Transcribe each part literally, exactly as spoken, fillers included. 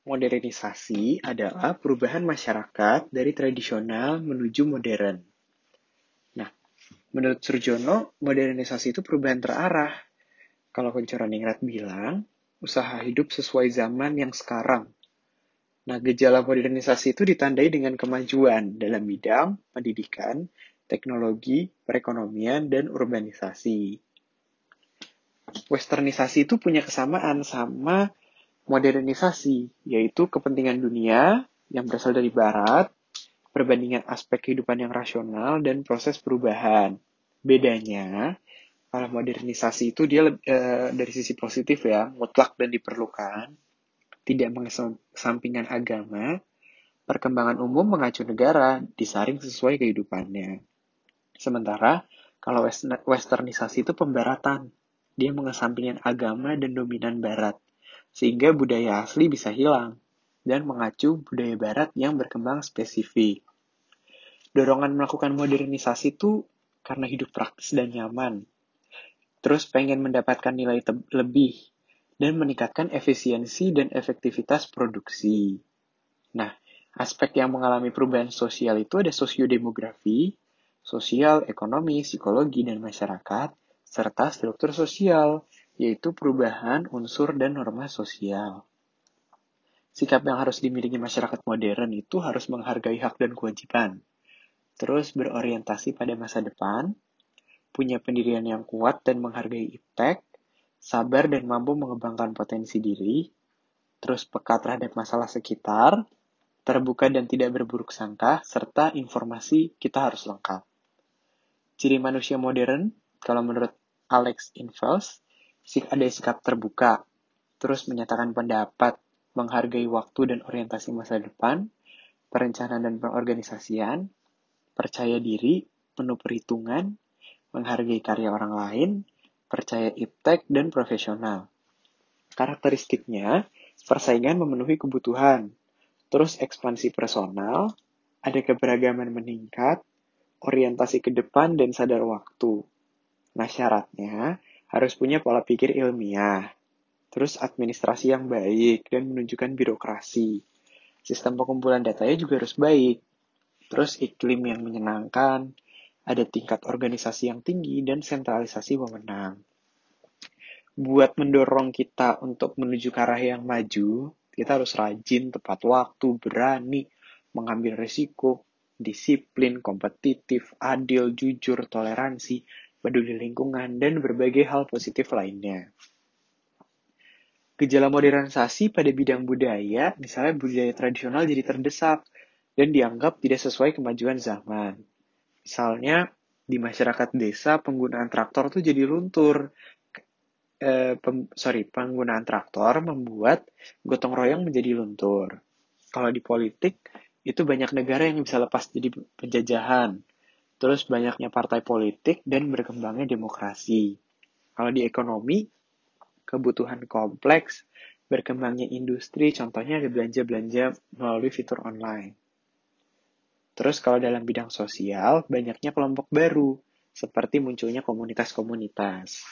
Modernisasi adalah perubahan masyarakat dari tradisional menuju modern. Nah, menurut Surjono, modernisasi itu perubahan terarah. Kalau Kunchoro-Ningrat bilang, usaha hidup sesuai zaman yang sekarang. Nah, gejala modernisasi itu ditandai dengan kemajuan dalam bidang pendidikan, teknologi, perekonomian, dan urbanisasi. Westernisasi itu punya kesamaan sama modernisasi, yaitu kepentingan dunia yang berasal dari barat, perbandingan aspek kehidupan yang rasional, dan proses perubahan. Bedanya, kalau modernisasi itu dia e, dari sisi positif ya, mutlak dan diperlukan, tidak mengesampingkan agama, perkembangan umum mengacu negara, disaring sesuai kehidupannya. Sementara, kalau westernisasi itu pembaratan, dia mengesampingkan agama dan dominan barat, sehingga budaya asli bisa hilang, dan mengacu budaya barat yang berkembang spesifik. Dorongan melakukan modernisasi itu karena hidup praktis dan nyaman, terus pengen mendapatkan nilai lebih, dan meningkatkan efisiensi dan efektivitas produksi. Nah, aspek yang mengalami perubahan sosial itu ada sosiodemografi, sosial, ekonomi, psikologi, dan masyarakat, serta struktur sosial, yaitu perubahan unsur dan norma sosial. Sikap yang harus dimiliki masyarakat modern itu harus menghargai hak dan kewajiban, terus berorientasi pada masa depan, punya pendirian yang kuat dan menghargai iptek, sabar dan mampu mengembangkan potensi diri, terus peka terhadap masalah sekitar, terbuka dan tidak berburuk sangka, serta informasi kita harus lengkap. Ciri manusia modern, kalau menurut Alex Ingalls, ada sikap terbuka, terus menyatakan pendapat, menghargai waktu dan orientasi masa depan, perencanaan dan pengorganisasian, percaya diri, penuh perhitungan, menghargai karya orang lain, percaya iptek, dan profesional. Karakteristiknya, persaingan memenuhi kebutuhan, terus ekspansi personal, ada keberagaman meningkat, orientasi ke depan, dan sadar waktu. Nah, syaratnya harus punya pola pikir ilmiah, terus administrasi yang baik, dan menunjukkan birokrasi. Sistem pengumpulan datanya juga harus baik, terus iklim yang menyenangkan, ada tingkat organisasi yang tinggi, dan sentralisasi wewenang. Buat mendorong kita untuk menuju ke arah yang maju, kita harus rajin, tepat waktu, berani, mengambil risiko, disiplin, kompetitif, adil, jujur, toleransi, peduli lingkungan, dan berbagai hal positif lainnya. Gejala modernisasi pada bidang budaya, misalnya budaya tradisional jadi terdesak dan dianggap tidak sesuai kemajuan zaman. Misalnya, di masyarakat desa penggunaan traktor tuh jadi luntur. Eh, pem, sorry, penggunaan traktor membuat gotong royong menjadi luntur. Kalau di politik, itu banyak negara yang bisa lepas jadi penjajahan. Terus banyaknya partai politik dan berkembangnya demokrasi. Kalau di ekonomi, kebutuhan kompleks, berkembangnya industri, contohnya ada belanja-belanja melalui fitur online. Terus kalau dalam bidang sosial, banyaknya kelompok baru, seperti munculnya komunitas-komunitas.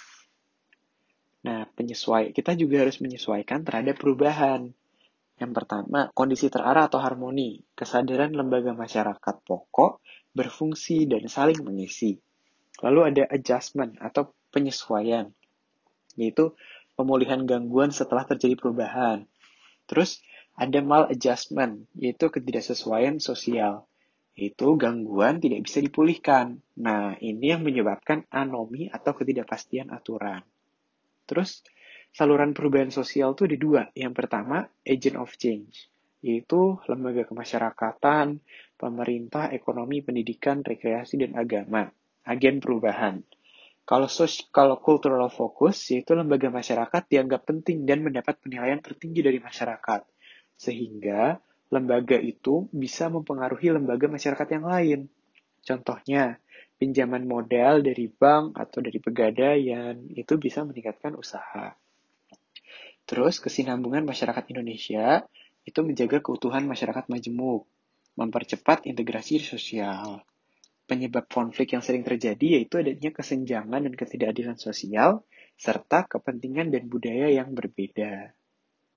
Nah, penyesuai, kita juga harus menyesuaikan terhadap perubahan. Yang pertama, kondisi terarah atau harmoni, kesadaran lembaga masyarakat pokok, berfungsi, dan saling mengisi. Lalu ada adjustment atau penyesuaian, yaitu pemulihan gangguan setelah terjadi perubahan. Terus ada maladjustment, yaitu ketidaksesuaian sosial, yaitu gangguan tidak bisa dipulihkan. Nah, ini yang menyebabkan anomi atau ketidakpastian aturan. Terus, saluran perubahan sosial itu ada dua. Yang pertama, agent of change, yaitu lembaga kemasyarakatan, pemerintah, ekonomi, pendidikan, rekreasi, dan agama. Agen perubahan. Kalau, sos- kalau cultural focus, yaitu lembaga masyarakat dianggap penting dan mendapat penilaian tertinggi dari masyarakat. Sehingga lembaga itu bisa mempengaruhi lembaga masyarakat yang lain. Contohnya, pinjaman modal dari bank atau dari pegadaian itu bisa meningkatkan usaha. Terus, kesinambungan masyarakat Indonesia itu menjaga keutuhan masyarakat majemuk, mempercepat integrasi sosial. Penyebab konflik yang sering terjadi yaitu adanya kesenjangan dan ketidakadilan sosial, serta kepentingan dan budaya yang berbeda.